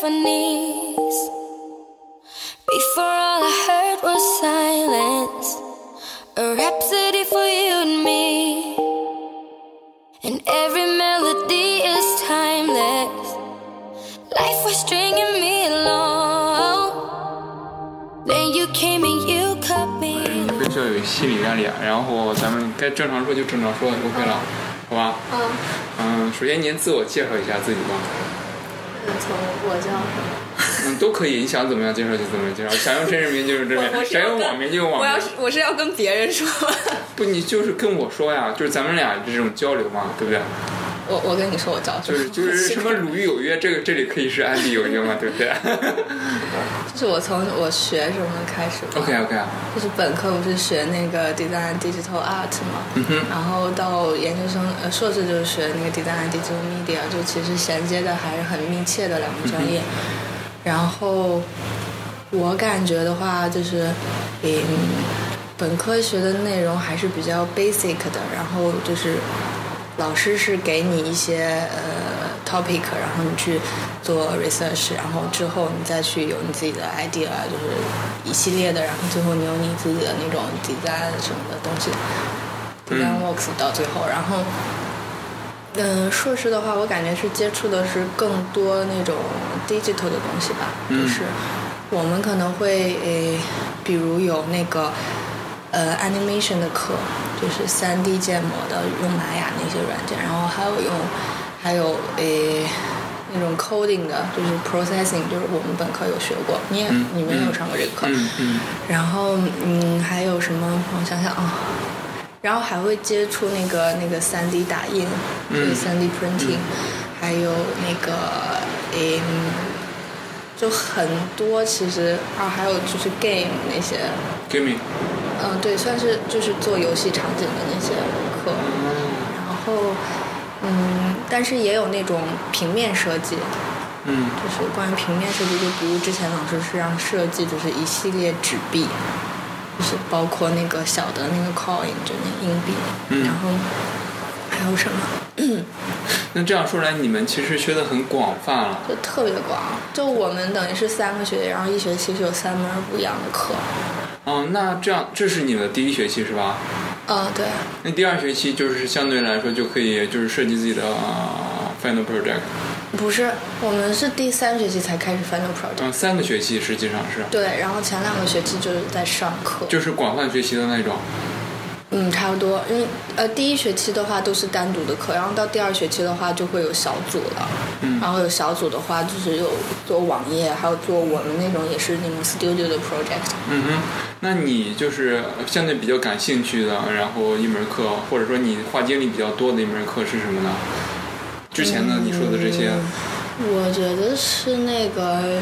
symphonies. Before all I heard was silence, a rhapsody for you and me. And every melody is timeless. Life was stringing me along. Then you came and you cut me. 不需要有心理压力，然后咱们该正常说就正常说 ，OK 了，好吧？首先您自我介绍一下自己吧。 从我叫都可以，你想怎么样介绍就怎么样介绍，想用真人名就用真人名，想用网名就用网名。 我是要跟别人说。 不，你就是跟我说呀，就是咱们俩这种交流嘛，对不对？ 我跟你说我叫就是什么鲁豫有约，这里可以是安迪有约嘛，对不对？ 就是我从我学什么开始吧。 OK， 就是本科不是学那个 Design Digital Art 嘛，然后到研究生硕士就是学那个 Design Digital Media， 就其实衔接的还是很密切的两个专业。然后我感觉的话，就是本科学的内容还是比较 basic 的，然后就是老师是给你一些topic， 然后你去做 research， 然后之后你再去有你自己的 idea， 就是一系列的，然后最后你有你自己的那种 design 什么的东西，design works 到最后，然后硕士的话，我感觉是接触的是更多那种 digital 的东西吧，就是我们可能会比如有那个animation 的课，就是 3D 建模的，用玛雅那些软件，然后还有那种 coding 的，就是 processing， 就是我们本科有学过，你们有上过这个课，然后还有什么？我想想啊。然后还会接触那个 3D 打印，就是 3D printing，还有那个就很多其实还有就是 game 那些 gaming， 对，算是就是做游戏场景的那些课，然后但是也有那种平面设计，就是关于平面设计，就比如之前老师是让设计就是一系列纸币。就是包括那个小的那个 coin， 就那硬币，然后还有什么？ 那这样说来，你们其实学的很广泛了， 就特别广。就我们等于是3个学期，然后一学期是有3门不一样的课。 那这样，这是你的第一学期是吧？ 对。 那第2学期就是相对来说就可以就是设计自己的final project。 不是，我们是第3学期才开始 final project。 3个学期实际上是。 对，然后前2个学期就是在上课。 就是广泛学习的那种。 差不多，因为第1学期的话都是单独的课，然后到第2学期的话就会有小组了。然后有小组的话就是有做网页，还有做我们那种也是那种 studio 的 project。 那你就是相对比较感兴趣的，然后一门课，或者说你花精力比较多的一门课是什么呢？之前呢，你说的这些， 我觉得是那个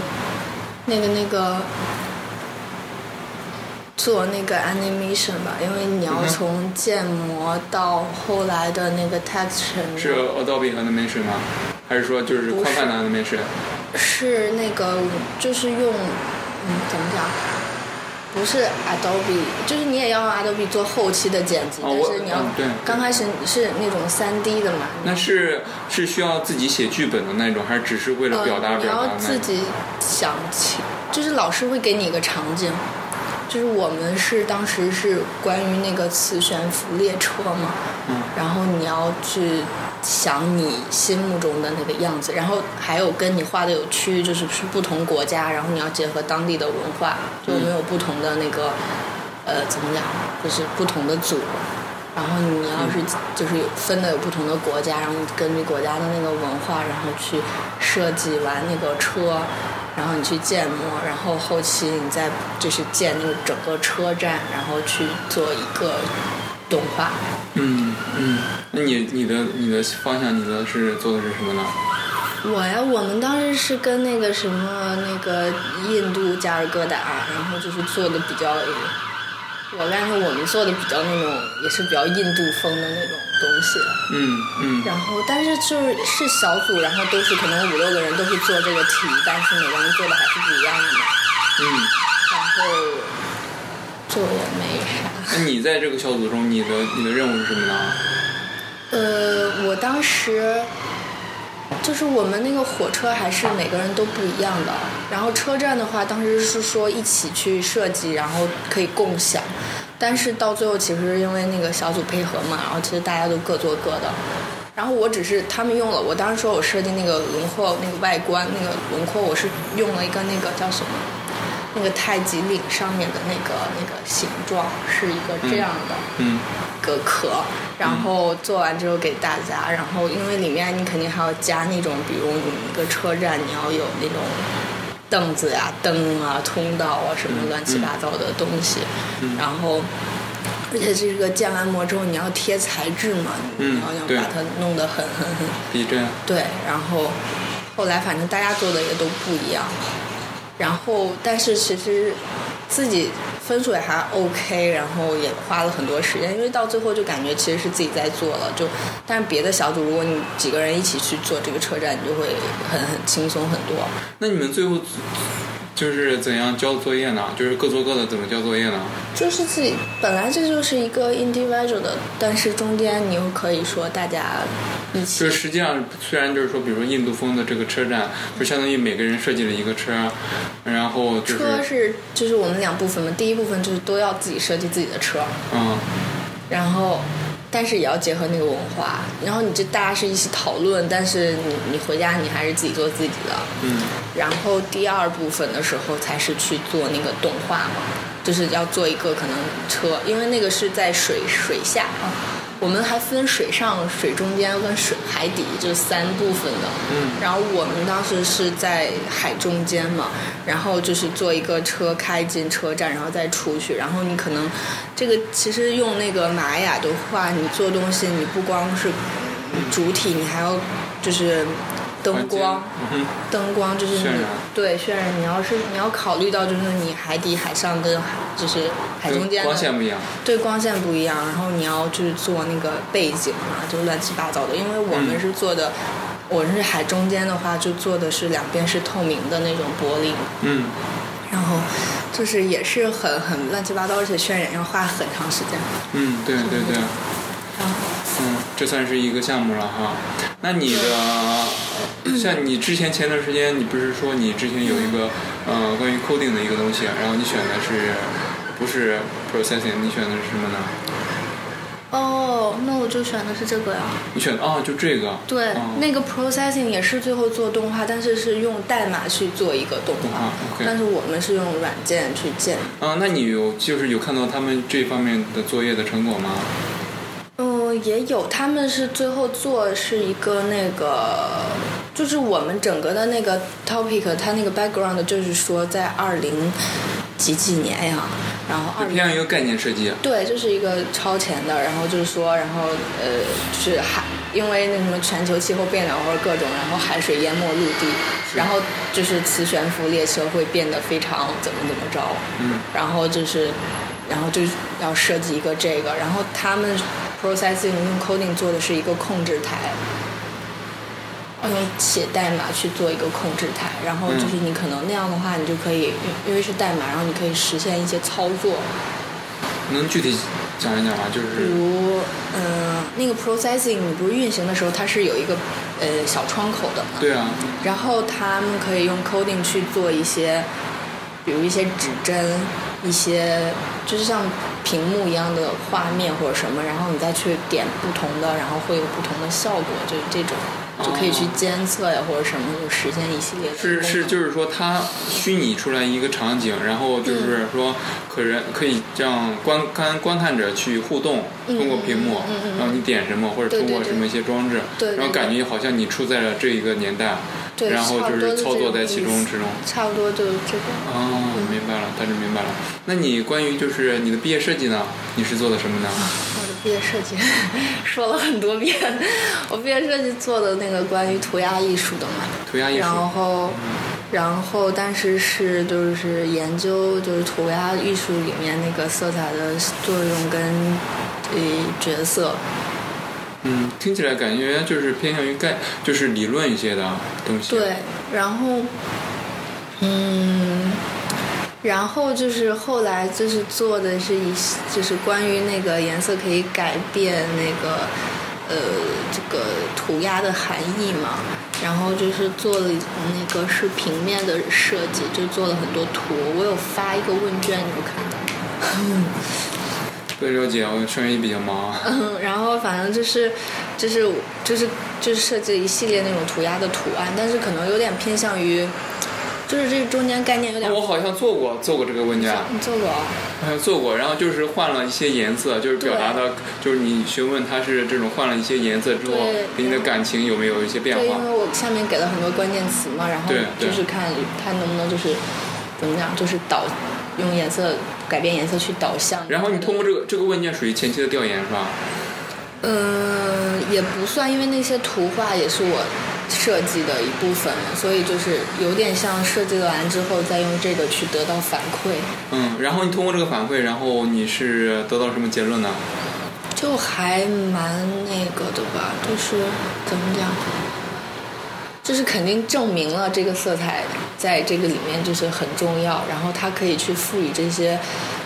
做那个 animation 吧，因为你要从建模到后来的那个 texture。 是 Adobe Animation 吗？还是说就是宽泛的 Animation？ 是那个就是用怎么讲？不是 Adobe， 就是你也要用 Adobe 做后期的剪辑，但是你要刚开始是那种3D 的嘛。 那是需要自己写剧本的那种，还是只是为了表达你要自己想起，就是老师会给你一个场景，就是我们是当时是关于那个磁悬浮列车嘛，然后你要去想你心目中的那个样子，然后还有跟你画的有区域，就是不同国家，然后你要结合当地的文化，就我们有不同的那个怎么讲，就是不同的组，然后你要是就是有分的有不同的国家，然后你根据国家的那个文化，然后去设计完那个车，然后你去建模，然后后期你再就是建那个整个车站，然后去做一个动画。 那你的方向，你的是做的是什么呢？ 我们当时是跟那个什么那个印度加尔各答，然后就是做的比较，我感觉我们做的比较那种也是比较印度风的那种东西。然后但是是小组，然后都是可能5-6个人都是做这个题，但是每个人做的还是不一样的嘛。然后这也没啥。 那你在这个小组中，你的任务是什么呢？ 我当时就是我们那个火车还是每个人都不一样的，然后车站的话当时是说一起去设计，然后可以共享，但是到最后其实因为那个小组配合嘛，然后其实大家都各做各的。然后我只是他们用了，我当时说我设计那个轮廓那个外观那个轮廓，我是用了一个那个叫什么，那个太极岭上面的那个形状是一个这样的个壳，然后做完之后给大家，然后因为里面你肯定还要加那种，比如你一个车站你要有那种凳子呀、灯啊、通道啊什么乱七八糟的东西，然后而且这个建完模之后你要贴材质嘛，你要把它弄得很逼真。 对，然后后来反正大家做的也都不一样，然后但是其实自己分数也还 OK， 然后也花了很多时间，因为到最后就感觉其实是自己在做了，但是别的小组如果你几个人一起去做这个车站，你就会很轻松很多。 那你们最后就是怎样交作业呢？就是各做各的，怎么交作业呢？ 就是自己本来这就是一个 individual 的，但是中间你又可以说大家一起。 就是实际上虽然就是说，比如说印度风的这个车站，就相当于每个人设计了一个车，然后就是车是就是我们两部分嘛，第一部分就是都要自己设计自己的车，然后但是也要结合那个文化，然后你这大家是一起讨论，但是你回家你还是自己做自己的，然后第二部分的时候才是去做那个动画嘛，就是要做一个可能车，因为那个是在水下我们还分水上、水中间跟海底，就是3部分的。然后我们当时是在海中间嘛，然后就是做一个车开进车站，然后再出去。然后你可能这个其实用那个玛雅的话，你做东西你不光是主体，你还要就是灯光就是你对渲染，你要考虑到就是你海底、海上跟就是海中间的光线不一样， 对，光线不一样，然后你要就是做那个背景嘛，就乱七八糟的。因为我们是做的，我是海中间的话，就做的是两边是透明的那种玻璃，然后就是也是很乱七八糟，而且渲染要花很长时间。 对。这算是一个项目了哈。那你的像你之前前段时间，你不是说你之前有一个关于 coding 的一个东西，然后你选的是不是 processing？ 你选的是什么呢？ 那我就选的是这个呀。 你选的就这个。 对，那个 processing 也是最后做动画，但是是用代码去做一个动画，但是我们是用软件去建。 那你有看到他们这方面的作业的成果吗？ 也有，他们是最后做是一个那个，就是我们整个的那个 topic， 它那个 background 就是说在20几年呀，然后偏向一个概念设计。 对，就是一个超前的，然后就是说，然后就是因为那什么全球气候变暖或者各种，然后海水淹没陆地，然后就是磁悬浮列车会变得非常怎么着，然后就要设计一个这个，然后他们 processing 用 coding 做的是一个控制台，用写代码去做一个控制台，然后就是你可能那样的话，你就可以因为是代码，然后你可以实现一些操作。 能具体讲一讲吗？就是比如那个 processing 你不是运行的时候它是有一个小窗口的嘛？ 对啊。 然后他们可以用 coding 去做一些，比如一些指针，一些就是像屏幕一样的画面或者什么，然后你再去点不同的，然后会有不同的效果，就是这种就可以去监测呀或者什么，就实现一系列的是就是说它虚拟出来一个场景，然后就是说可以这样观看者去互动，通过屏幕，然后你点什么或者通过什么一些装置，然后感觉好像你处在了这一个年代，然后就是操作在其中之中， 差不多就是这个。 明白了，大致明白了。那你关于就是你的毕业设计呢，你是做的什么呢？ 我的毕业设计说了很多遍，我毕业设计做的那个关于涂鸦艺术的嘛， 涂鸦艺术， 然后但是就是研究就是涂鸦艺术里面那个色彩的作用跟角色。 听起来感觉就是偏向于就是理论一些的东西。 对，然后就是后来就是做的是就是关于那个颜色可以改变那个这个涂鸦的含义嘛， 然后就是做了那个是平面的设计，就做了很多图。我有发一个问卷，你有看到？ 不了解，我上学比较忙。 然后反正就是设计了一系列那种涂鸦的图案，但是可能有点偏向于，就是这中间概念有点。 我好像做过这个问卷。 你做过？ 好像做过，然后就是换了一些颜色，就是表达的，就是你询问他是这种换了一些颜色之后，给你的感情有没有一些变化？ 对，因为我下面给了很多关键词嘛，然后就是看他能不能就是怎么讲，就是用颜色改变颜色去导向。 然后你通过这个问卷属于前期的调研是吧？ 也不算，因为那些图画也是我设计的一部分，所以就是有点像设计完之后再用这个去得到反馈。 然后你通过这个反馈，然后你是得到什么结论呢？ 就还蛮那个的吧，就是怎么讲，就是肯定证明了这个色彩在这个里面就是很重要，然后它可以去赋予这些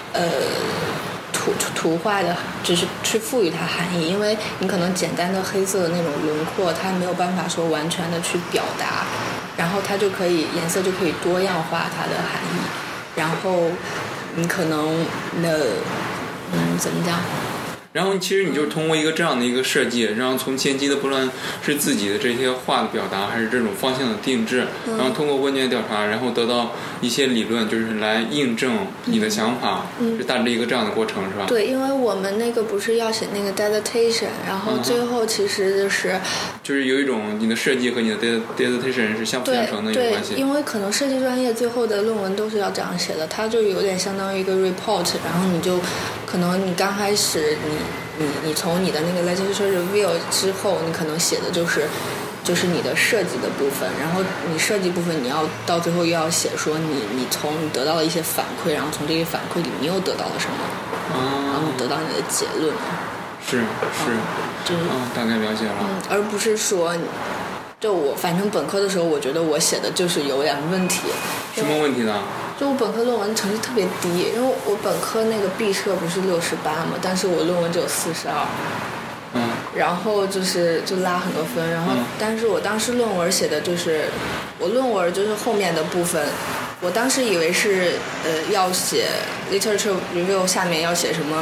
图画的，就是去赋予它含义，因为你可能简单的黑色的那种轮廓，它没有办法说完全的去表达，然后它就可以颜色就可以多样化它的含义，然后你可能怎么讲？ 然后其实你就是通过一个这样的一个设计，然后从前期的不论是自己的这些画的表达，还是这种方向的定制，然后通过问卷调查，然后得到一些理论，就是来印证你的想法，是大致一个这样的过程，是吧？ 对，因为我们那个不是要写那个 dissertation， 然后最后其实就是有一种你的设计和你的 dissertation 是相辅相成的一个关系。 对，因为可能设计专业最后的论文都是要这样写的，它就有点相当于一个 report， 然后你就可能你刚开始你从你的那个 literature review 之后，你可能写的就是你的设计的部分，然后你设计部分你要到最后又要写说你得到了一些反馈，然后从这些反馈里你又得到了什么，然后得到你的结论。 是，就是大概了解了。 而不是说，就我反正本科的时候，我觉得我写的就是有点问题。 什么问题呢？ 就我本科论文成绩特别低，因为我本科那个毕设不是68嘛，但是我论文只有42。然后就拉很多分，然后但是我当时论文写的就是我论文就是后面的部分，我当时以为是要写 literature review 下面要写什么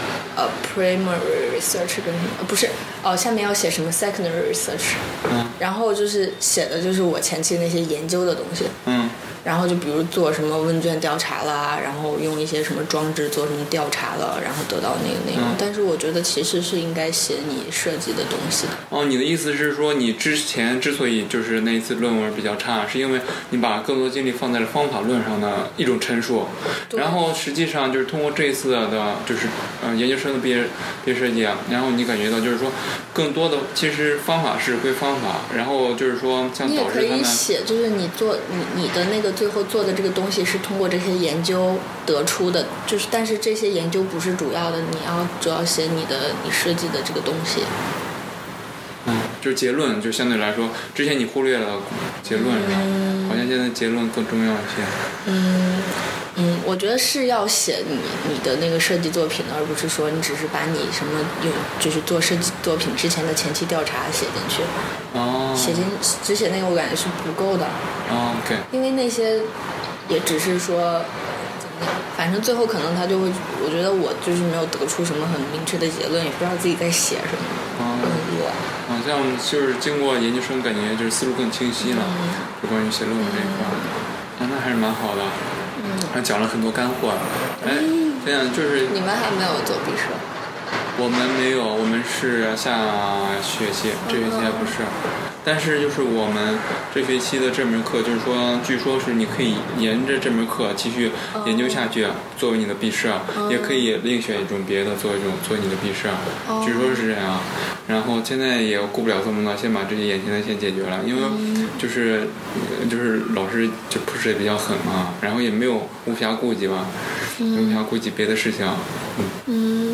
primary research 跟什么不是下面要写什么 secondary research，然后就是写的就是我前期那些研究的东西，然后就比如做什么问卷调查啦，然后用一些什么装置做什么调查了，然后得到那个内容。但是我觉得其实是应该写你设计的东西的。 你的意思是说你之前之所以就是那一次论文比较差，是因为你把更多精力放在了方法论上的一种陈述，然后实际上就是通过这一次的就是研究生的毕业设计啊，然后你感觉到就是说更多的其实方法是归方法，然后就是说像导师他们， 你也可以写就是你做你的那个最后做的这个东西是通过这些研究得出的，就是但是这些研究不是主要的，你要主要写你设计的这个东西。 就是结论，就相对来说，之前你忽略了结论是吧？好像现在结论更重要一些。 我觉得是要写你的那个设计作品的，而不是说你只是把你什么就是做设计作品之前的前期调查写进去。只写那个我感觉是不够的。 OK。 因为那些也只是说，反正最后可能他就会，我觉得我就是没有得出什么很明确的结论，也不知道自己在写什么，很乱。 好像就是经过研究生，感觉就是思路更清晰了，就关于写论文这一块。那还是蛮好的。还讲了很多干货。这样就是你们还没有做毕设？ 我们没有，我们是下学期，这学期还不是。但是就是我们这学期的这门课，就是说，据说是你可以沿着这门课继续研究下去，作为你的毕设，也可以另选一种别的作为你的毕设，据说是这样。然后现在也顾不了这么多，先把这些眼前的先解决了，因为就是老师就push也比较狠嘛，然后也没有无暇顾及吧，无暇顾及别的事情。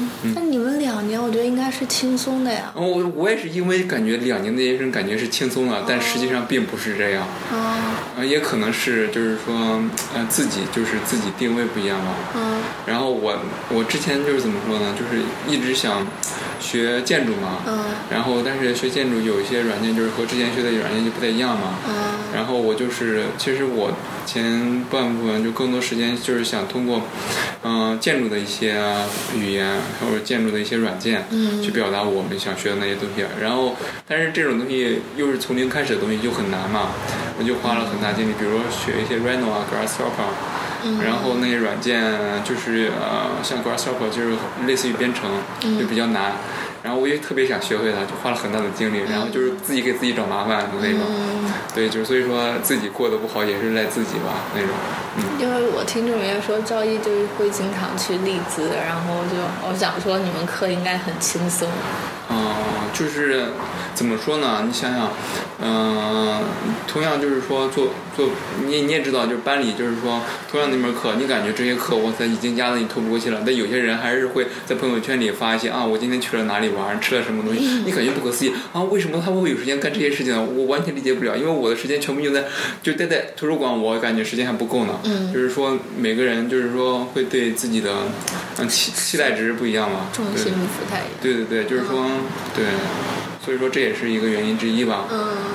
那你们2年，我觉得应该是轻松的呀。 我也是因为感觉2年的研究生感觉是轻松的，但实际上并不是这样。也可能是就是说，自己定位不一样吧。然后我之前就是怎么说呢，就是一直想学建筑嘛。然后但是学建筑有一些软件就是和之前学的软件就不太一样嘛。然后我就是其实我前半部分就更多时间就是想通过建筑的一些语言或者建筑的一些软件去表达我们想学的那些东西。然后但是这种东西又是从零开始的东西就很难嘛，我就花了很大精力，比如说学一些 Rhino 啊 Grasshopper。然后那些软件就是像 Grasshopper 就是类似于编程，就比较难。然后我也特别想学会它，就花了很大的精力，然后就是自己给自己找麻烦的那种。对，就是所以说自己过得不好也是赖自己吧那种。 因为我听众也说赵毅就是会经常去利兹，然后我想说你们课应该很轻松。 就是怎么说呢？你想想，同样就是说你也知道，就是班里就是说同样那门课，你感觉这些课哇塞已经压得你透不过气了，但有些人还是会在朋友圈里发一些我今天去了哪里玩，吃了什么东西，你感觉不可思议为什么他们会有时间干这些事情呢？我完全理解不了，因为我的时间全部用在就待在图书馆，我感觉时间还不够呢。就是说每个人就是说会对自己的期待值不一样嘛， 重心不太一样。 对对对，就是说对。所以说这也是一个原因之一吧。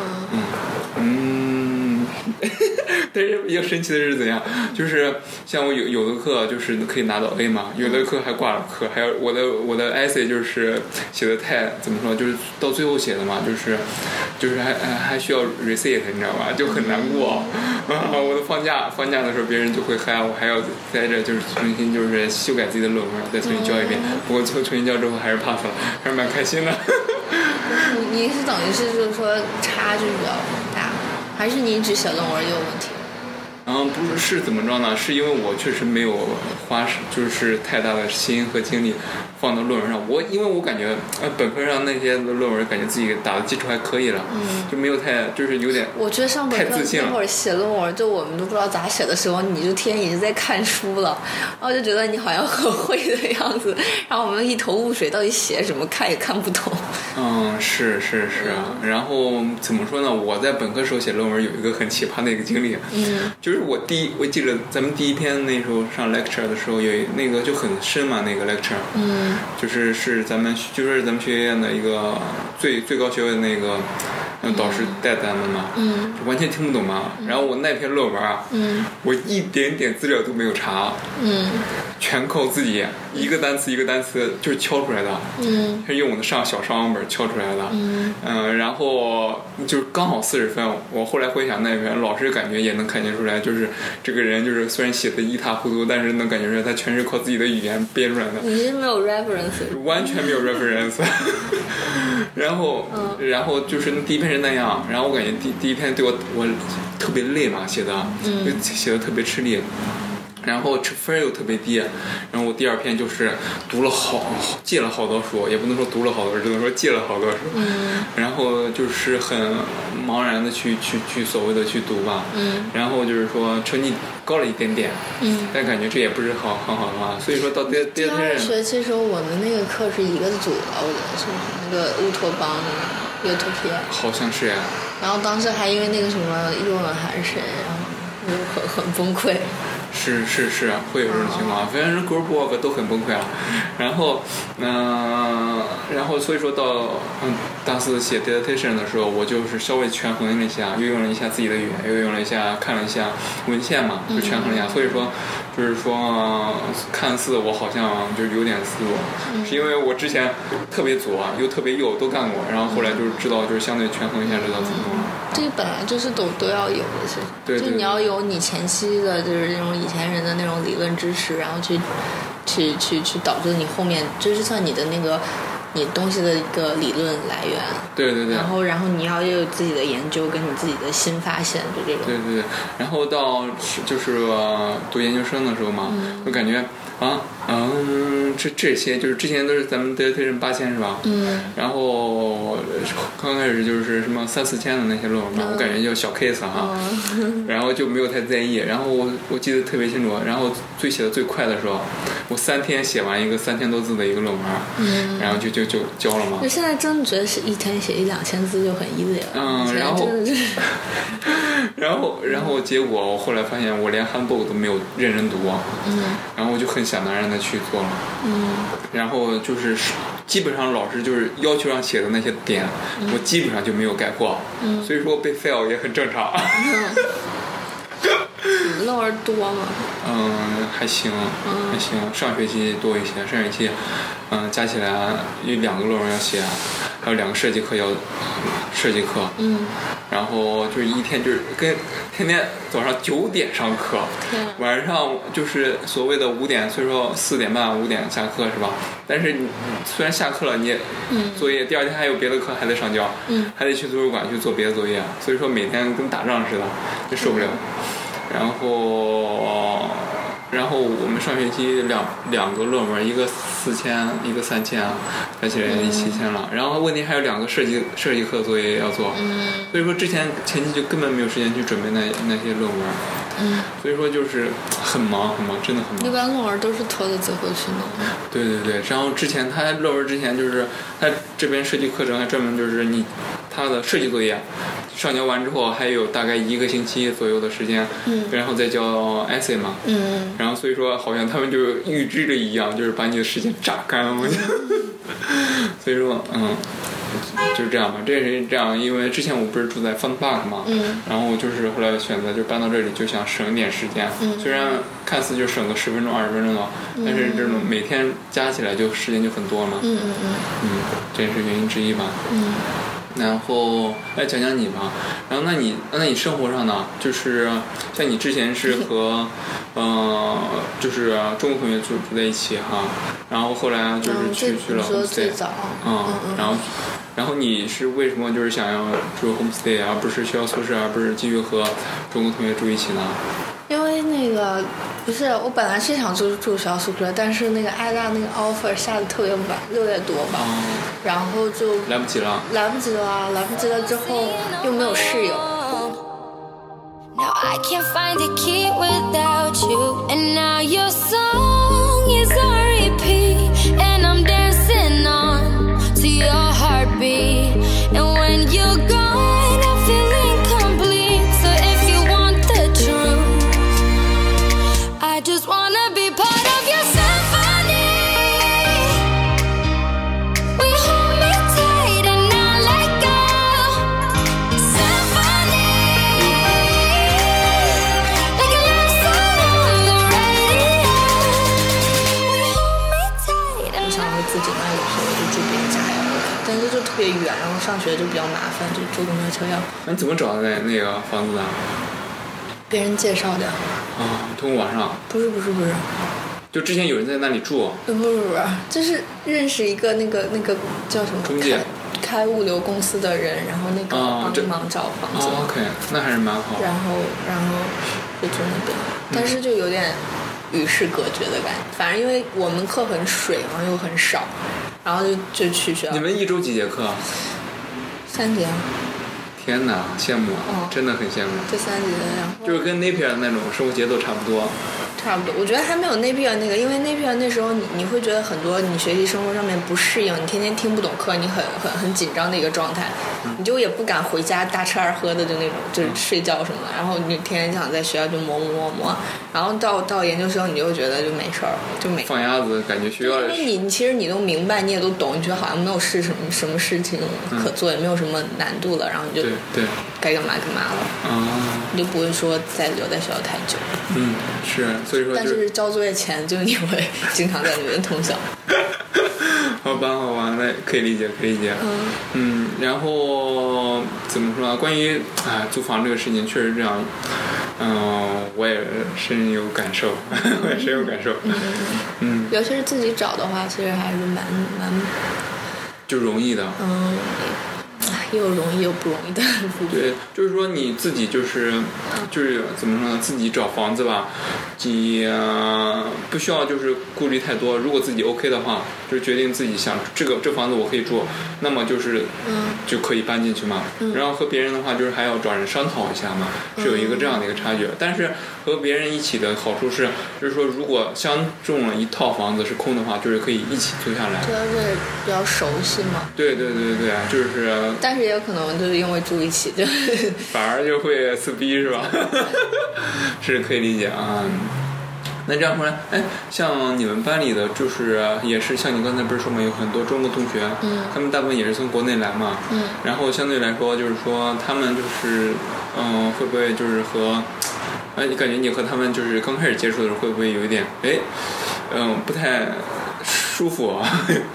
但是比较神奇的是怎样，就是像我有的课就是可以拿到 A 嘛，有的课还挂了科，还有我的 essay 就是写的太怎么说，就是到最后写的嘛，就是还需要 resit 你知道吧，就很难过。我的放假的时候别人就会嗨，我还要在这就是重新就是修改自己的论文，再重新交一遍。不过重新交之后还是 pass 了，还是蛮开心的。 你是等于是就是说差距比较大，还是你一直写论文就有问题？ 不是怎么着呢？是因为我确实没有花就是太大的心和精力放到论文上。因为我感觉本科上那些论文感觉自己打的基础还可以了，就没有太就是有点我觉得上本科那会儿写论文，就我们都不知道咋写的时候，你就天天一直在看书了，然后就觉得你好像很会的样子，然后我们一头雾水，到底写什么看也看不懂。 是啊。然后怎么说呢？我在本科时候写论文有一个很奇葩的一个经历，就是我记得咱们第一天那时候上 lecture 的时候，有那个就很深嘛，那个 lecture，就是咱们学院的一个最高学位的那个导师带咱们嘛，就完全听不懂嘛。然后我那篇论文我一点点资料都没有查，全靠自己一个单词一个单词就是敲出来的，是用我的小上本敲出来的，然后就是刚好40分。我后来回想那篇，老师感觉也能看见出来，就是这个人就是虽然写的一塌糊涂，但是能感觉出来他全是靠自己的语言编出来的。 你是没有 reference， 完全没有 reference。然后就是第一篇是那样，然后我感觉第一篇对我特别累嘛，写的特别吃力。然后分又特别低，然后我第二篇就是借了好多书，也不能说读了好多书，只能说借了好多书，然后就是很茫然的去所谓的去读吧，然后就是说成绩高了一点点，但感觉这也不是很好的话，所以说到第二学期时候我们那个课是一个组的，我觉得是那个乌托邦的Utopia，好像是呀。 然后当时还因为那个什么英文还是谁，然后就很崩溃。 是，会有这种情况，反正 group work 都很崩溃了。然后所以说到大四写 dissertation 的时候，我就是稍微权衡了一下，又用了一下自己的语言，又用了一下看了一下文献嘛，就权衡了一下。所以说就是说看似我好像就有点思路，是因为我之前特别左又特别右都干过，然后后来就是知道就是相对权衡一下知道怎么弄。 这个本来就是都要有的，其实对， 就你要有你前期的就是那种以前人的那种理论知识，然后去导致你后面就是像你的那个你东西的一个理论来源。 对， 然后你要有自己的研究跟你自己的新发现，就这种。 对，然后到就是读研究生的时候嘛，我感觉这些就是之前都是咱们dissertation8000是吧？然后刚开始就是什么3-4千的那些论文嘛，我感觉叫小 case 然后就没有太在意。然后我记得特别清楚，然后写的最快的时候， 我3天写完一个3000多字的一个论文，然后就交了嘛。 就现在真的觉得是一天写1-2000字就很 easy 了。 然后结果我后来发现我连 handbook 都没有认真读，然后我就很想当然的去做了，然后就是基本上老师就是要求让写的那些点，我基本上就没有改过，所以说被 fail 也很正常。 论文多吗？ 还行，还行。上学期多一些，上学期加起来有2个论文要写，还有2个设计课要设计课，然后就是一天就是跟天天早上9点上课，晚上就是所谓的5点，所以说4点半5点下课是吧？但是你虽然下课了，你也作业第2天还有别的课还得上交，还得去图书馆去做别的作业，所以说每天跟打仗似的，就受不了。然后我们上学期两个论文，一个4000，一个3000，加起来7000了。然后问题还有2个设计课作业要做，所以说前期就根本没有时间去准备那些论文，所以说就是很忙，真的很忙。 一般论文都是拖着最后去弄。 对，然后他论文之前就是他这边设计课程还专门就是他的设计作业上交完之后还有大概1个星期左右的时间，然后再交 essay 嘛，然后所以说好像他们就预知了一样，就是把你的时间榨干，所以说就是这样吧，这也是这样，因为之前我不是住在 Fun Park 嘛，然后就是后来选择就搬到这里，就想省点时间，虽然看似就省个10分钟20分钟的，但是这种每天加起来就时间就很多嘛，这也是原因之一吧。然后来讲讲你吧，然后那你生活上呢，就是像你之前是和就是中国同学住在一起哈，然后后来就是去了 homestay， 然后你是为什么就是想要住 homestay 而不是学校宿舍，而不是继续和中国同学住一起呢？ 因为那个不是，我本来是想住学校宿舍，但是那个爱大那个 offer 下的特别晚，6月多吧，然后就来不及了之后又没有室友。 Now I can't find a key without you, and now your song is on repeat, and I'm dancing on to your heartbeat, and when you're gone I feel incomplete, so if you want the truth, I just wanna be part of your symphony. We hold me tight and not let go. Symphony, like a love song on the radio. We hold me tight and 我想回自己那里的时候就住别人家呀，但是就特别远，然后上学就比较麻烦，就坐公交车要。 那你怎么找到那个房子的？ 别人介绍的。 通过网上？ 不是， 就之前有人在那里住？ 不，就是认识一个那个叫什么中介， 开物流公司的人，然后那个帮忙找房子。 OK， 那还是蛮好。 然后就住那边，但是就有点与世隔绝的感觉。反正因为我们课很水嘛，又很少，然后就去学校。 你们1周几节课 ？3节。 天哪，羡慕，真的很羡慕。 这3节，然后就是跟 Napier 的那种生活节奏差不多。 我觉得还没有 Napier 那个，因为 Napier 那时候你会觉得很多你学习生活上面不适应，你天天听不懂课，你很紧张的一个状态，你就也不敢回家大吃二喝的，就那种就是睡觉什么的，然后你天天想在学校就磨，然后到研究生你就觉得就没事儿，就没放鸭子，感觉学校因为你其实你都明白，你也都懂，你觉得好像没有什么事情可做，也没有什么难度了，然后你就对该干嘛了，你就不会说再留在学校太久。 是，所以说但是交作业前就你会经常在那边通宵。 好吧，那可以理解。然后怎么说呢？关于租房这个事情，确实这样。我也深有感受， 尤其是自己找的话，其实还是蛮就容易的。 又容易又不容易的部分。 对，就是说你自己就是怎么说呢？自己找房子吧，你不需要就是顾虑太多。如果自己 OK 的话，就决定自己想这房子我可以住，那么就是就可以搬进去嘛。然后和别人的话，就是还要找人商讨一下嘛，是有一个这样的一个差距。但是和别人一起的好处是，就是说如果相中了一套房子是空的话，就是可以一起租下来。 主要是比较熟悉嘛。 对，就是。 但是也有可能就是因为住一起就反而就会撕逼是吧？是可以理解啊。那这样说来，像你们班里的就是也是像你刚才不是说嘛，有很多中国同学，他们大部分也是从国内来嘛，然后相对来说就是说他们就是会不会就是和你感觉你和他们就是刚开始接触的时候会不会有一点不太舒服啊？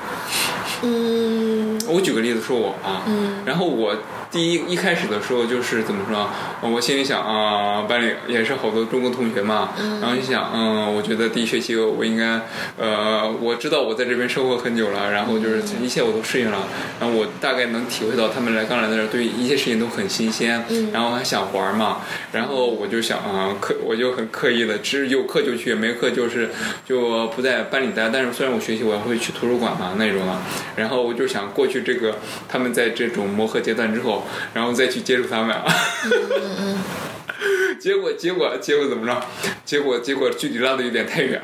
我举个例子说我啊，然后我一开始的时候就是怎么说，我心里想班里也是好多中国同学嘛，然后就想我觉得第一学期我应该我知道我在这边生活很久了，然后就是一切我都适应了，然后我大概能体会到他们刚来的时候对一切事情都很新鲜，然后还想玩嘛，然后我就想我就很刻意的只有课就去，没课就不在班里待，但是虽然我学习我会去图书馆嘛那种的，然后我就想过去他们在这种磨合阶段之后，然后再去接触他们结果怎么着？结果距离拉的有点太远，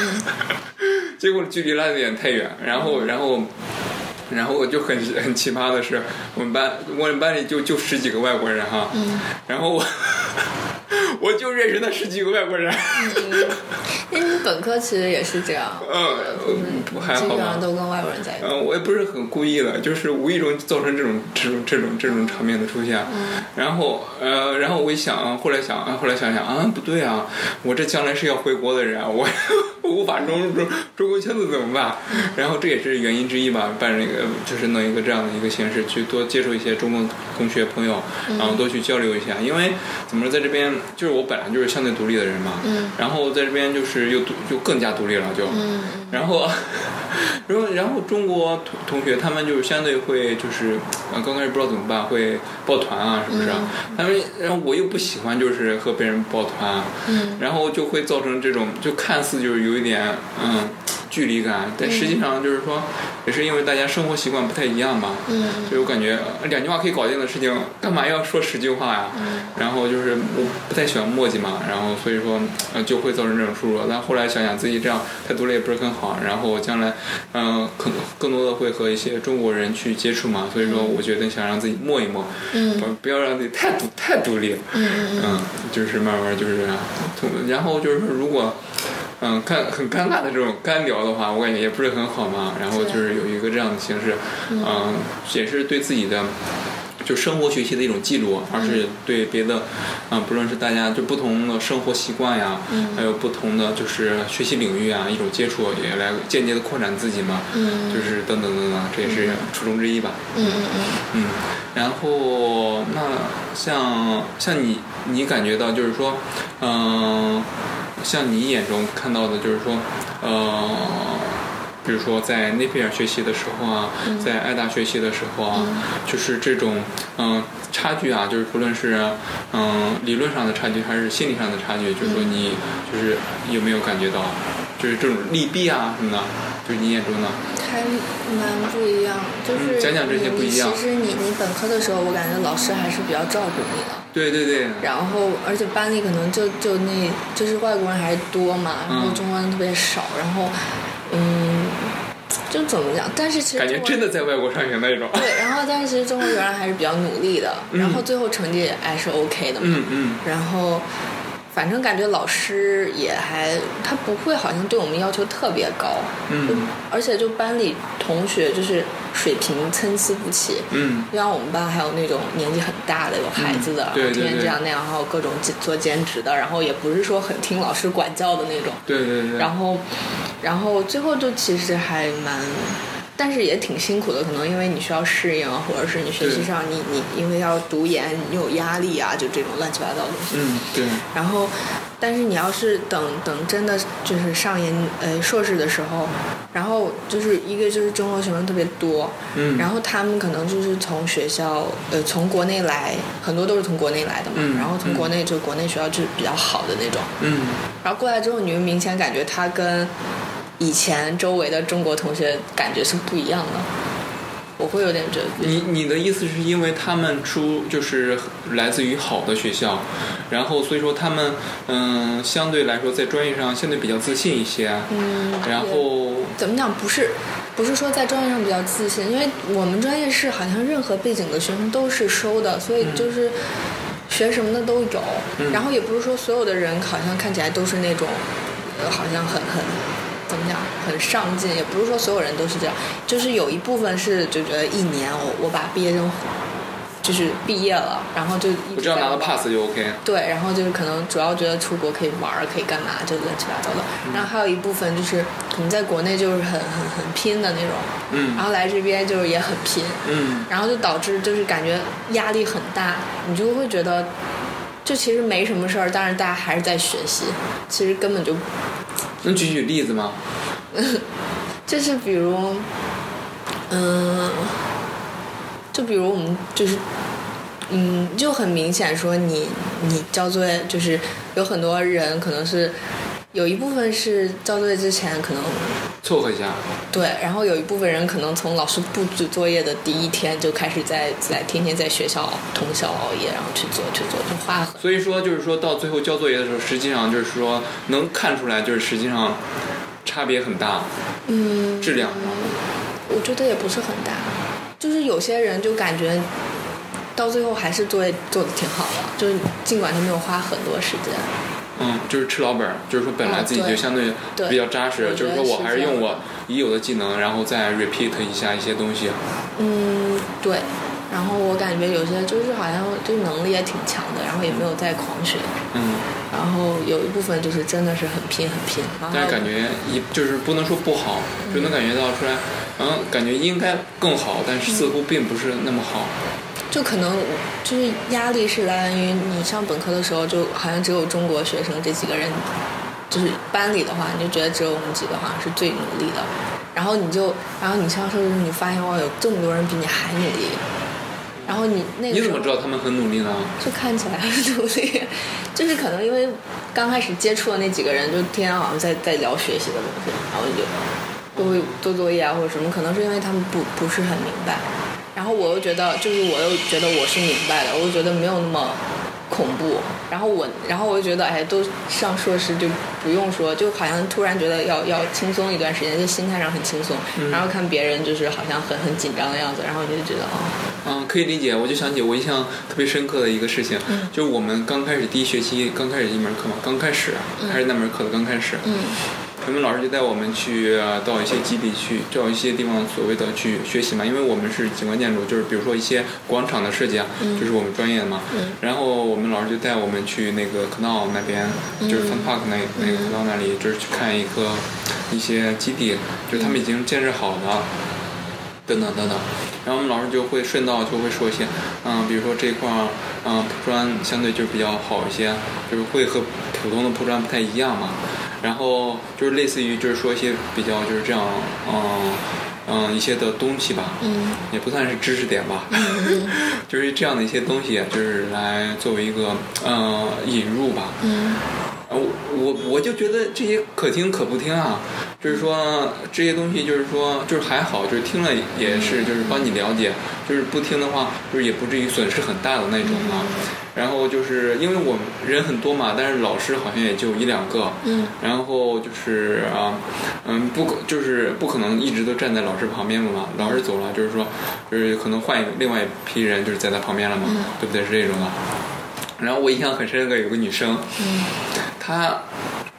然后就很奇葩的是，我们班里就10几个外国人哈，然后我就认识那10几个外国人。 因为本科其实也是这样， 还好吧， 基本上都跟外国人在一起。 我也不是很故意的，就是无意中造成这种场面的出现。然后我一想，后来想不对啊，我这将来是要回国的人，我无法融入中国圈子怎么办？然后这也是原因之一吧，办这个就是弄一个这样的一个形式，去多接触一些中国同学朋友，然后多去交流一下。因为怎么说，在这边就是我本来就是相对独立的人嘛，然后在这边就是就更加独立了，然后中国同学他们就是相对会就是刚开始不知道怎么办，会抱团啊，是不是？然后我又不喜欢就是和别人抱团，然后就会造成这种就看似就是有一点距离感，但实际上就是说也是因为大家生活习惯不太一样吧，所以我感觉2句话可以搞定的事情，干嘛要说10句话呀？然后就是我不太喜欢墨迹嘛，然后所以说就会造成这种输入。但后来想想自己这样太独立也不是很好，然后将来可能更多的会和一些中国人去接触嘛，所以说我觉得想让自己磨一磨，不要让自己太独立，就是慢慢就是然后就是如果很尴尬的这种干聊的话，我感觉也不是很好嘛。然后就是有一个这样的形式，也是对自己的就生活学习的一种记录，而是对别的不论是大家就不同的生活习惯呀，还有不同的就是学习领域啊一种接触，也来间接的扩展自己嘛，就是等等，这也是初衷之一吧。然后那像你感觉到就是说像你眼中看到的就是说比如说在内佩尔学习的时候啊，在爱达学习的时候啊，就是这种差距啊，就是不论是理论上的差距还是心理上的差距，就是说你就是有没有感觉到就是这种利弊啊什么的，就是你眼中呢还蛮不一样，就是讲这些不一样。 其实你本科的时候，我感觉老师还是比较照顾你的。 对。 然后而且班里可能就是外国人还多嘛，然后中国人特别少，然后就怎么讲？但是其实感觉真的在外国上学那种。 对，然后但是其实中国人还是比较努力的，然后最后成绩也还是 OK 的嘛。然后反正感觉老师他不会好像对我们要求特别高，而且就班里同学就是水平参差不齐，就像我们班还有那种年纪很大的有孩子的， 对天天这样那样，还有各种做兼职的，然后也不是说很听老师管教的那种， 对， 然后最后就其实还蛮。但是也挺辛苦的，可能因为你需要适应，或者是你学习上你因为要读研，你有压力啊，就这种乱七八糟的东西。 对。 然后， 但是你要是等真的就是上硕士的时候，然后就是一个就是中国学生特别多，然后他们可能就是从学校从国内来，很多都是从国内来的嘛，然后从国内就国内学校就是比较好的那种，然后过来之后你会明显感觉他跟以前周围的中国同学感觉是不一样的。我会有点觉得你的意思是因为他们就是来自于好的学校，然后所以说他们相对来说在专业上相对比较自信一些，然后怎么讲不是说在专业上比较自信，因为我们专业是好像任何背景的学生都是收的，所以就是学什么的都有，然后也不是说所有的人好像看起来都是那种好像很怎么讲很上进，也不是说所有人都是这样，就是有一部分是就觉得一年我把毕业证就是毕业了，然后就我只要拿到 pass 就 OK。 对，然后就是可能主要觉得出国可以玩可以干嘛，就乱七八糟的。然后还有一部分就是可能在国内就是很拼的那种，然后来这边就是也很拼，然后就导致就是感觉压力很大，你就会觉得就其实没什么事儿，但是大家还是在学习，其实根本就。 能举例子吗？ 就是比如就比如我们就是就很明显说你交作业，就是有很多人可能是有一部分是交作业之前可能凑合一下， 对，然后有一部分人可能从老师布置作业的第一天就开始在天天在学校通宵熬夜，然后去做就花很。 所以说就是说到最后交作业的时候，实际上就是说能看出来，就是实际上差别很大，质量上我觉得也不是很大，就是有些人就感觉到最后还是作业做的挺好的，就是尽管他没有花很多时间。 就是吃老本，就是说本来自己就相对比较扎实，就是说我还是用我已有的技能，然后再 repeat 一下一些东西。 对。然后我感觉有些就是好像就能力也挺强的，然后也没有在狂学。然后有一部分就是真的是很拼。 但是感觉就是不能说不好，就能感觉到出来，感觉应该更好，但是似乎并不是那么好。 就可能就是压力是来源于你上本科的时候，就好像只有中国学生这几个人，就是班里的话，你就觉得只有我们几个好像是最努力的，然后你上硕士你发现有这么多人比你还努力，然后你那个你怎么知道他们很努力呢？ 就看起来很努力，就是可能因为刚开始接触的那几个人，就天天好像在聊学习的东西，然后就会做作业啊或者什么，可能是因为他们不是很明白。然后我又觉得我是明白的，我又觉得没有那么恐怖。然后我就觉得都上硕士就不用说，就好像突然觉得要轻松一段时间，就心态上很轻松。然后看别人就是好像很紧张的样子，然后我就觉得可以理解。我就想起我印象特别深刻的一个事情，就是我们刚开始第一学期刚开始一门课嘛，刚开始还是那门课的刚开始。我们老师就带我们去到一些基地去，到一些地方所谓的去学习嘛，因为我们是景观建筑，就是比如说一些广场的设计就是我们专业的嘛。然后我们老师就带我们去那个科闹那边，就是 Fun Park 那个科闹那里，就是去看一些基地，就是他们已经建设好了，等等。然后我们老师就会顺道就会说一些，比如说这一块铺砖相对就比较好一些，就是会和普通的铺砖不太一样嘛。然后就是类似于就是说一些比较就是这样一些的东西吧，也不算是知识点吧，就是这样的一些东西，就是来作为一个引入吧。我就觉得这些可听可不听啊，就是说这些东西就是说就是还好，就是听了也是就是帮你了解，就是不听的话就是也不至于损失很大的那种啊。然后就是因为我们人很多嘛，但是老师好像也就1-2个，然后就是不可能一直都站在老师旁边嘛，老师走了就是说就是可能换另外一批人就是在他旁边了嘛，对不对？是这种的。然后我印象很深刻，有个女生，她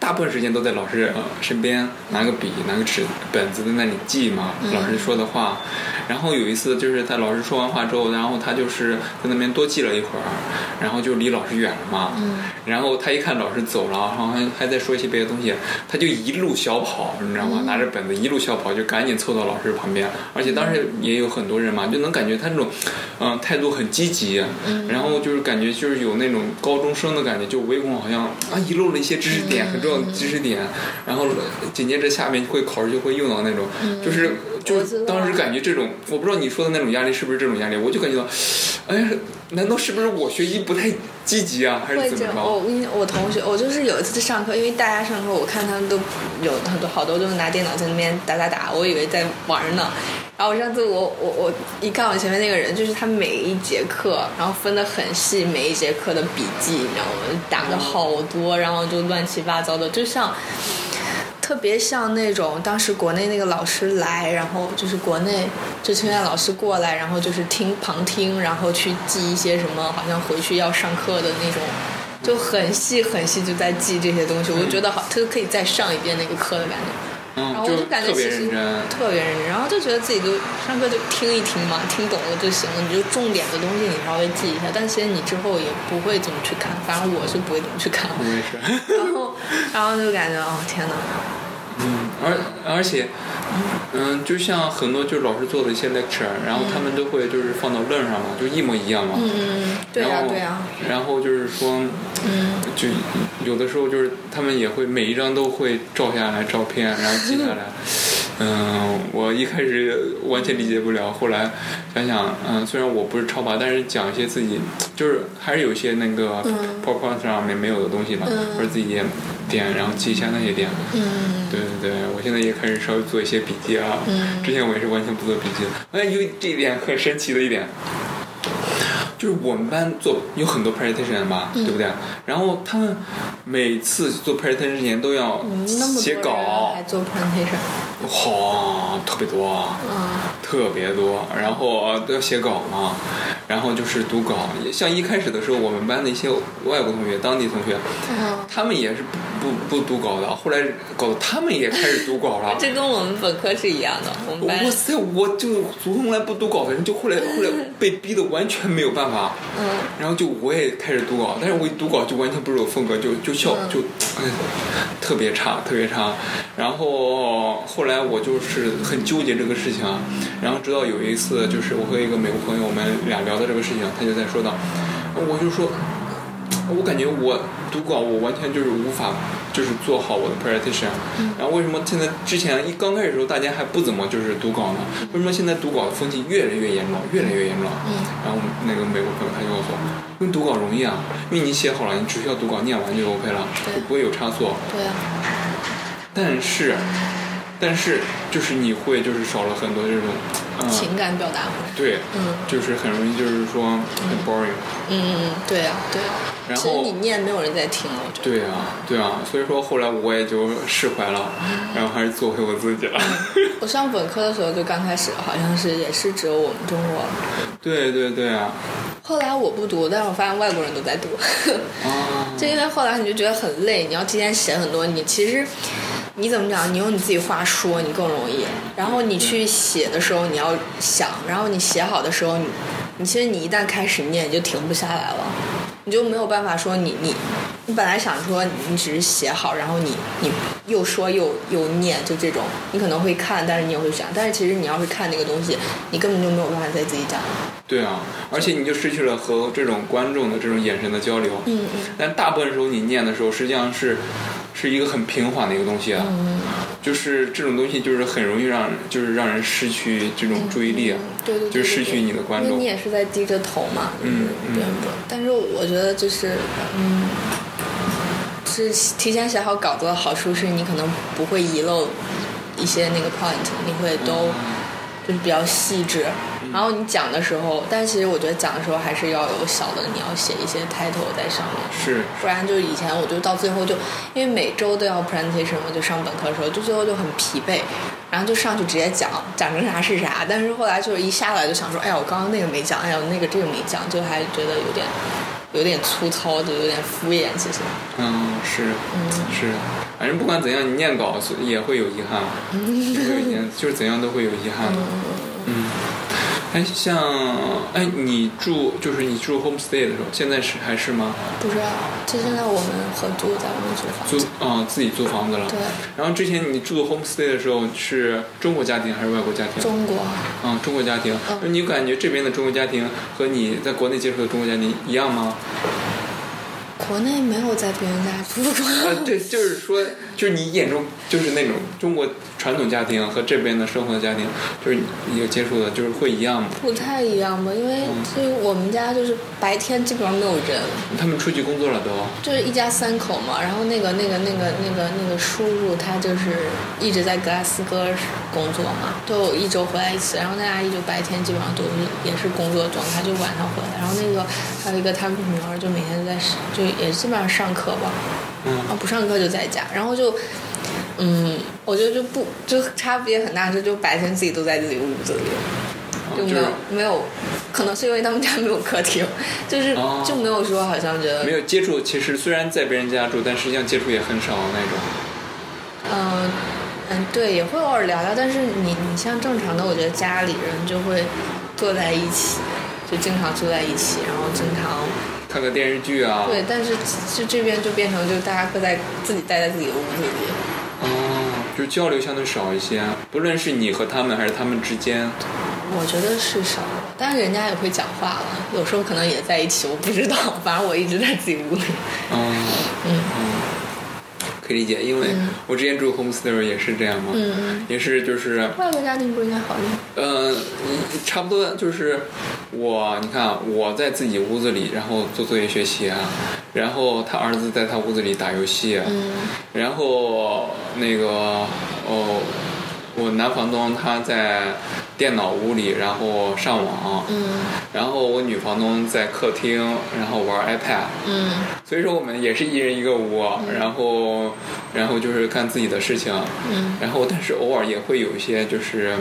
大部分时间都在老师身边，拿个笔拿个纸本子在那里记嘛，老师说的话。然后有一次就是在老师说完话之后，然后他就是在那边多记了一会儿，然后就离老师远了嘛。然后他一看老师走了，然后还在说一些别的东西，他就一路小跑，你知道吗？拿着本子一路小跑，就赶紧凑到老师旁边。而且当时也有很多人嘛，就能感觉他这种态度很积极，然后就是感觉就是有那种高中生的感觉，就围攻好像遗漏了一些知识点，很重要的知识点，然后紧接着下面会考试就会用到那种，就是当时感觉这种，我不知道你说的那种压力是不是这种压力，我就感觉到，哎，难道是不是我学习不太积极啊，还是怎么着？ 我同学，我就是有一次上课，因为大家上课，我看他们都有好多都是拿电脑在那边打，我以为在玩呢。然后上次我一看我前面那个人，就是他每一节课，然后分得很细，每一节课的笔记，你知道吗？打的好多，然后就乱七八糟的，就像。特别像那种当时国内那个老师来，然后就是国内就清院老师过来，然后就是旁听，然后去记一些什么，好像回去要上课的那种，就很细很细就在记这些东西。我觉得好，他可以再上一遍那个课的感觉。然后我就感觉其实特别认真，然后就觉得自己就上课就听一听嘛，听懂了就行了，你就重点的东西你稍微记一下，但其实你之后也不会怎么去看，反正我是不会怎么去看。 我也是。 然后就感觉天哪。 而且，就像很多就是老师做的一些 lecture， 然后他们都会就是放到论上嘛，就一模一样嘛。 对呀。 然后就是说，就有的时候就是他们也会每一张都会照下来照片，然后记下来。我一开始完全理解不了，后来想想，虽然我不是超拔，但是讲一些自己就是还是有一些那个 PowerPoint 上面没有的东西吧，或者自己点，然后记一下那些点。对，我现在也开始稍微做一些笔记啊。之前我也是完全不做笔记的。有这一点很神奇的一点。就是我们班有很多 presentation 吧，对不对？然后他们每次做 presentation 之前都要写稿， 还做 presentation， 特别多，特别多，然后都要写稿嘛，然后就是读稿。像一开始的时候，我们班的一些外国同学、当地同学，他们也是不读稿的，后来搞得他们也开始读稿了。 这跟我们本科是一样的。我们班哇塞，我就从来不读稿的人，就后来被逼得完全没有办法。然后就我也开始读稿，但是我一读稿就完全不是我风格，就特别差。然后后来我就是很纠结这个事情，然后直到有一次就是我和一个美国朋友，我们俩聊到这个事情，他就在说到，我就说，我感觉我读稿我完全就是无法就是做好我的 presentation，然后为什么现在之前刚开始的时候大家还不怎么就是读稿呢？为什么现在读稿的风气越来越严重？然后那个美国朋友他就告诉我，因为读稿容易啊，因为你写好了，你只需要读稿念完就 OK 了，就不会有差错。 对啊。 但是就是你会就是少了很多这种情感表达。 对，就是很容易就是说很 boring。 对啊。 然后其实你念没有人在听了，我觉得。 对啊，所以说后来我也就释怀了，然后还是做回我自己了。 我上本科的时候就刚开始，好像是也是只有我们中国。 对啊。 后来我不读，但是我发现外国人都在读。就因为后来你就觉得很累，你要提前写很多，你其实你怎么讲，你用你自己话说你更容易，然后你去写的时候你要想，然后你写好的时候你其实你一旦开始念你就停不下来了，你就没有办法说你本来想说你只是写好，然后你又说又念，就这种你可能会看，但是你也会想，但是其实你要是看那个东西你根本就没有办法再自己讲。 对啊，而且你就失去了和这种观众的这种眼神的交流。但大部分时候你念的时候实际上是一个很平缓的一个东西啊。就是这种东西就是很容易让人失去这种注意力啊。 对， 就是失去你的观众。 因为你也是在低着头嘛。但是我觉得就是是提前写好稿子的好处是你可能不会遗漏一些那个 point， 你会都就是比较细致。然后你讲的时候，但是其实我觉得讲的时候还是要有小的，你要写一些 title 在上面， 是， 不然就以前我就到最后就因为每周都要 presentation 嘛，就上本科的时候就最后就很疲惫，然后就上去直接讲成啥是啥，但是后来就是一下来就想说，哎呀我刚刚那个没讲，哎呀那个这个没讲，就还觉得有有点粗糙，就有点敷衍。其实， 是，反正不管怎样，你念稿也会有遗憾，也会有遗憾，就是怎样都会有遗憾的。你住 homestay 的时候，现在还是吗？ 不是啊，就现在我们合租，在外面租房子。 自己租房子了。 对。 然后之前你住 homestay 的时候是中国家庭还是外国家庭？ 中国。 中国家庭。你感觉这边的中国家庭和你在国内接触的中国家庭一样吗？ 国内没有在别人家住过。 对，就是说，就是你眼中就是那种中国传统家庭和这边的生活的家庭，就是你有接触的，就是会一样吗？ 不太一样吧，因为我们家就是白天基本上没有人。 他们出去工作了都？ 就是一家3口嘛，然后那个叔叔他就是一直在格拉斯哥工作嘛，就1周回来一次，然后那阿姨就白天基本上都也是工作状态，就晚上回来，然后还有一个他女儿就每天都在就也基本上上课吧，不上课就在家，然后就我觉得就差别很大，就白天自己都在自己屋子里，就没有，可能是因为他们家没有客厅，就是就没有说好像觉得没有接触。其实虽然在别人家住，但实际上接触也很少那种。 对，也会偶尔聊聊，但是你像正常的，我觉得家里人就会坐在一起，就经常坐在一起，然后经常看个电视剧啊。 对，但是这边就变成就大家自己待在自己的屋子里。 就交流相对少一些，不论是你和他们还是他们之间。 我觉得是少，但是人家也会讲话了，有时候可能也在一起，我不知道，反正我一直在自己屋里。 可以理解，因为我之前住 homestay 也是这样嘛，也是就是外国家庭不应该好一点？ 差不多就是你看我在自己屋子里，然后做作业学习啊，然后他儿子在他屋子里打游戏，然后我男房东他在电脑屋里，然后上网，然后我女房东在客厅，然后玩 iPad，所以说我们也是一人一个屋，然后就是干自己的事情，然后但是偶尔也会有一些就是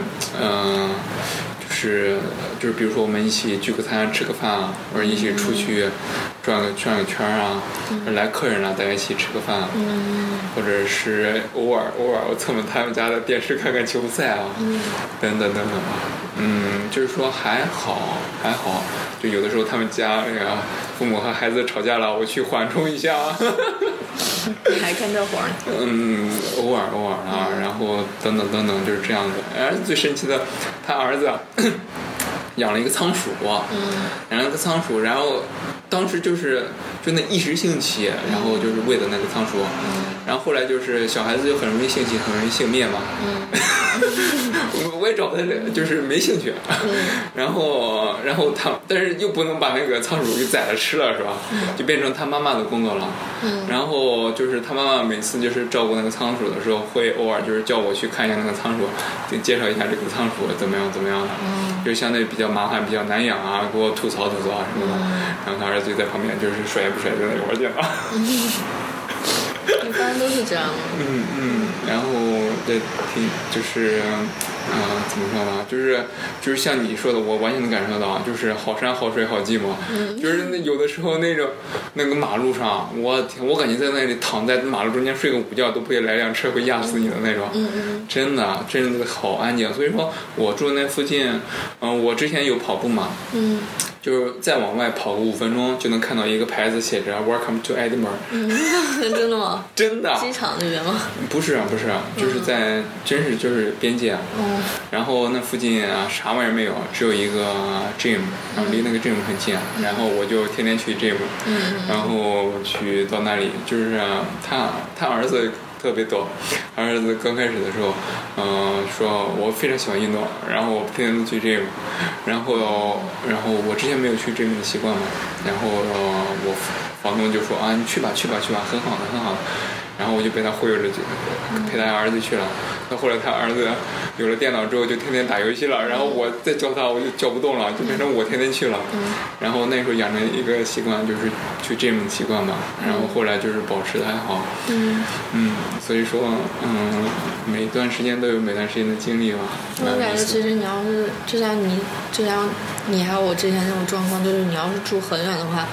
比如说我们一起聚个餐吃个饭啊，或者一起出去转个圈啊，来客人了大家一起吃个饭，或者是偶尔我蹭蹭他们家的电视看看球赛啊，等等就是说还好，就有的时候他们家那个父母和孩子吵架了，我去缓冲一下。 你还干这活呢？ 偶尔啊，然后等等就是这样的。然后最神奇的，他儿子养了一个仓鼠，然后当时就那一时兴起，然后就是喂的那个仓鼠，然后后来就是小孩子就很容易兴起，很容易性灭嘛。我也找他就是没兴趣，然后但是又不能把那个仓鼠给宰了吃了是吧？就变成他妈妈的工作了。然后就是他妈妈每次就是照顾那个仓鼠的时候，会偶尔就是叫我去看一下那个仓鼠，就介绍一下这个仓鼠怎么样的，就相对比较麻烦，比较难养啊，给我吐槽啊什么的。然后他儿子就在旁边就是甩也不甩，就在那玩电脑。 一般都是这样。 然后就是怎么说呢？就是像你说的，我完全能感受到，就是好山好水好寂寞。就是有的时候那个马路上，我感觉在那里躺在马路中间睡个午觉都不会来辆车会压死你的那种。真的好安静。所以说我住的那附近，我之前有跑步嘛。就是再往外跑个5分钟就能看到一个牌子写着 Welcome to Edinburgh。 真的吗？ 真的。 机场那边吗？ 不是，就是就是边界。然后那附近啊啥玩意儿没有，只有一个 gym， 然后离那个 gym 很近，然后我就天天去 gym，然后去到那里，就是他儿子特别逗，儿子刚开始的时候，说我非常喜欢运动，然后我天天都去 gym， 然后我之前没有去 gym 的习惯嘛，然后我房东就说你去吧，很好的，然后我就被他忽悠着陪他儿子去了。那后来他儿子有了电脑之后就天天打游戏了，然后我再叫他我就叫不动了，就变成我天天去了。然后那时候养成一个习惯，就是去 gym 的习惯嘛，然后后来就是保持的还好。所以说每段时间都有每段时间的经历吧。 我感觉其实你要是就像你还有我之前那种状况，就是你要是住很远的话，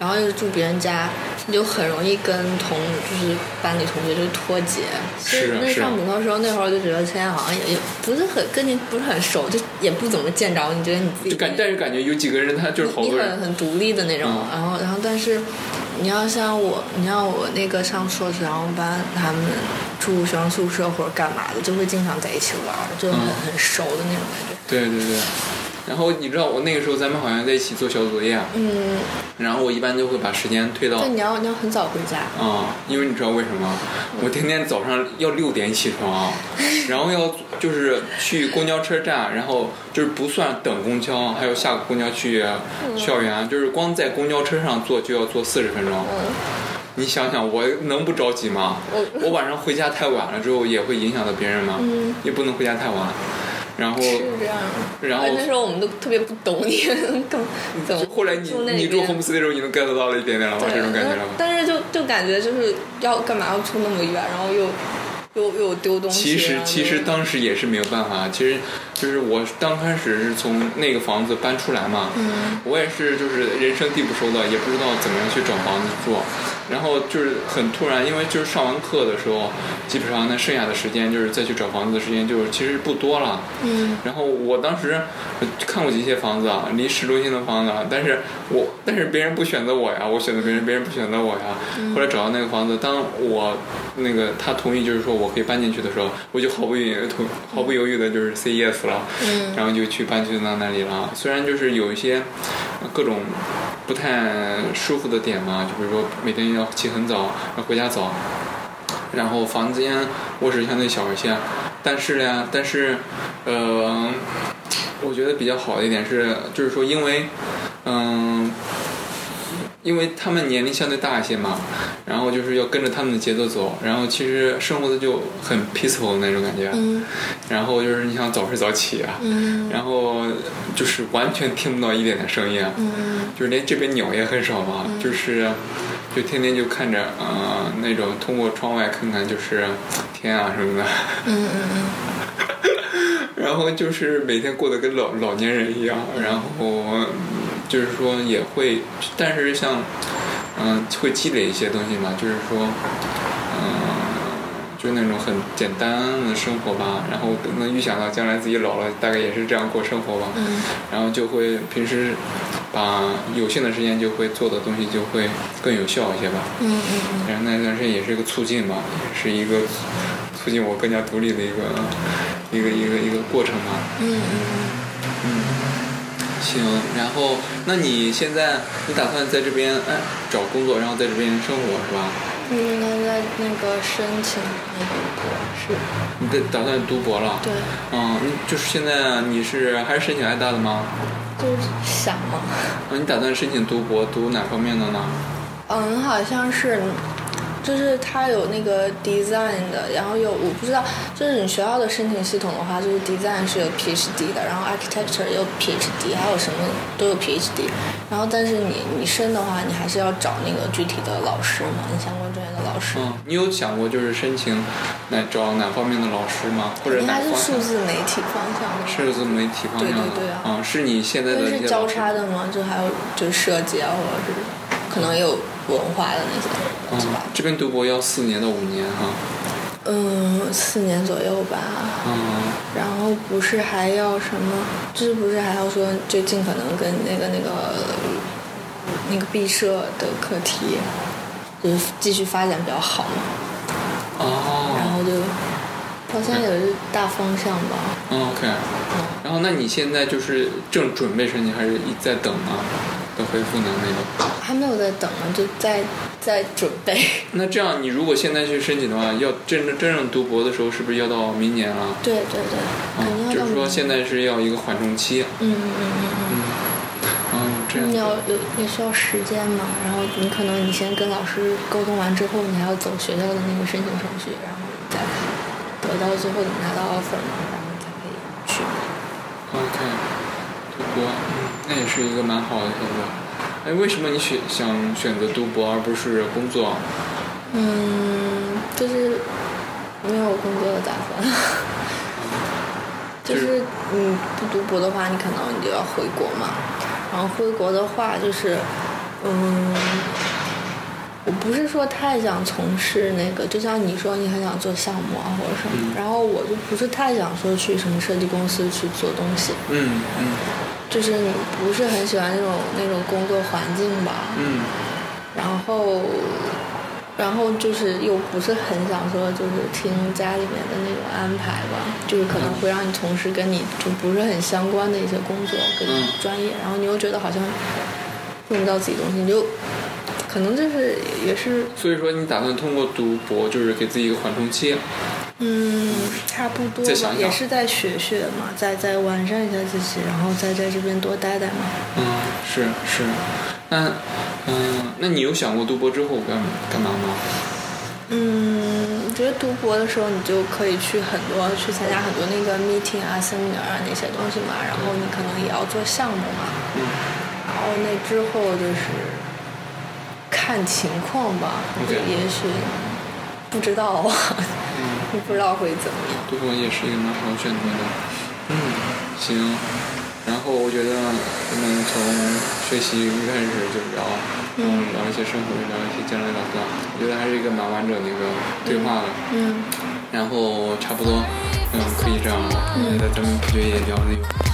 然后又是住别人家，你就很容易跟就是班里同学就脱节。 是那上本科的时候，那会儿就觉得现在好像也不是很跟你不是很熟，就也不怎么见着。你觉得你自己但是感觉有几个人他就是好多人你很独立的那种，然后但是你要像我那个上硕士，然后班他们住学生宿舍或者干嘛的，就会经常在一起玩，就很熟的那种感觉。 对对对。然后你知道我那个时候咱们好像在一起做小组作业，然后我一般就会把时间推到。 对，你要很早回家。 因为你知道为什么？我天天早上要6点起床，然后要就是去公交车站，然后就是不算等公交，还有下公交去校园，就是光在公交车上坐就要坐40分钟。你想想，我能不着急吗？我晚上回家太晚了之后，也会影响到别人吗？也不能回家太晚。然后是这样， 然后那时候我们都特别不懂你怎么。 后来你住 homestay 的时候，你能 get 到了一点点了吗？这种感觉了吗？ 但是就感觉就是要干嘛要住那么远，然后又丢东西。 其实当时也是没有办法，其实就是我刚开始是从那个房子搬出来嘛，我也是就是人生地不熟的，也不知道怎么样去找房子住。然后就是很突然，因为就是上完课的时候，基本上那剩下的时间就是再去找房子的时间就其实不多了。然后我当时看过几些房子啊，离市中心的房子，但是别人不选择我呀，我选择别人，别人不选择我呀。后来找到那个房子，当我那个他同意就是说我可以搬进去的时候，我就毫不犹豫的就是 say yes 了。然后就去搬去到那里了。虽然就是有一些各种不太舒服的点嘛，就比如说每天要起很早，要回家早，然后房间卧室相对小一些，但是我觉得比较好的一点是，就是说因为他们年龄相对大一些嘛，然后就是要跟着他们的节奏走，然后其实生活的就很 peaceful 那种感觉。然后就是你想早睡早起啊，然后就是完全听不到一点点声音，就是连这边鸟也很少嘛，就天天就看着那种通过窗外看看就是天啊什么的。然后就是每天过得跟老年人一样，然后就是说也会，但是像会积累一些东西嘛，就是说就是那种很简单的生活吧，然后能预想到将来自己老了大概也是这样过生活吧。然后就会平时把有限的时间就会做的东西就会更有效一些吧。然后那段时间也是一个促进吧，也是一个促进我更加独立的一个过程吧。行，然后那你现在打算在这边找工作，然后在这边生活是吧？ 应该在那个申请那个博士。 你打算读博了？ 对。 就是现在你还是申请爱大的吗？ 就是想嘛。 你打算申请读博，读哪方面的呢？ 好像是。就是它有那个 design 的，然后我不知道，就是你学校的申请系统的话，就是 design 是有 PhD 的，然后 architecture 有 PhD， 还有什么都有 PhD， 然后但是你申的话，你还是要找那个具体的老师嘛，你相关专业的老师。 你有想过就是申请找哪方面的老师吗？或者哪方向？ 应该是数字媒体方向的。 数字媒体方向的。 对啊。 是你现在的是交叉的吗？就还有就是设计啊，或者是可能有文化的那些。 这边读博要4年到5年哈。 4年左右吧。然后不是还要什么？就是不是还要说就尽可能跟那个毕设的课题，就是继续发展比较好嘛。然后就好像有一大方向吧。 OK。然后那你现在就是正准备申请，还是在等呢？的回复呢那种？ 还没有在等呢，就在准备。 那这样，你如果现在去申请的话，要真正读博的时候，是不是要到明年了？ 对，肯定要到明年。 就是说现在是要一个缓冲期。这样。 你也需要时间嘛，然后你可能你先跟老师沟通完之后，你还要走学校的那个申请程序，然后再得到最后拿到 offer 嘛，然后才可以去。 OK， 读博，那也是一个蛮好的选择。为什么你想选择读博而不是工作？ 就是没有工作的打算。就是你不读博的话，你可能你就要回国嘛。然后回国的话，就是我不是说太想从事那个，就像你说你很想做项目啊或者什么，然后我就不是太想说去什么设计公司去做东西。就是你不是很喜欢那种工作环境吧。然后就是又不是很想说就是听家里面的那种安排吧，就是可能会让你从事跟你就不是很相关的一些工作跟你专业，然后你又觉得好像用不到自己东西，你就可能就是也是。 所以说你打算通过读博就是给自己一个缓冲期？ 差不多吧，也是在学嘛，再完善一下自己，然后再在这边多待嘛。 是。那你有想过读博之后干嘛吗？ 我觉得读博的时候你就可以去参加很多那个 meeting 啊 seminar 啊那些东西嘛，然后你可能也要做项目嘛。然后那之后就是看情况吧。也许不知道不知道会怎么样。 读博也是一个蛮好选择的。行。然后我觉得我们从学习一开始就聊一些生活，聊一些将来打算，我觉得还是一个蛮完整的一个对话的。然后差不多可以这样了。我觉得咱们不觉也聊得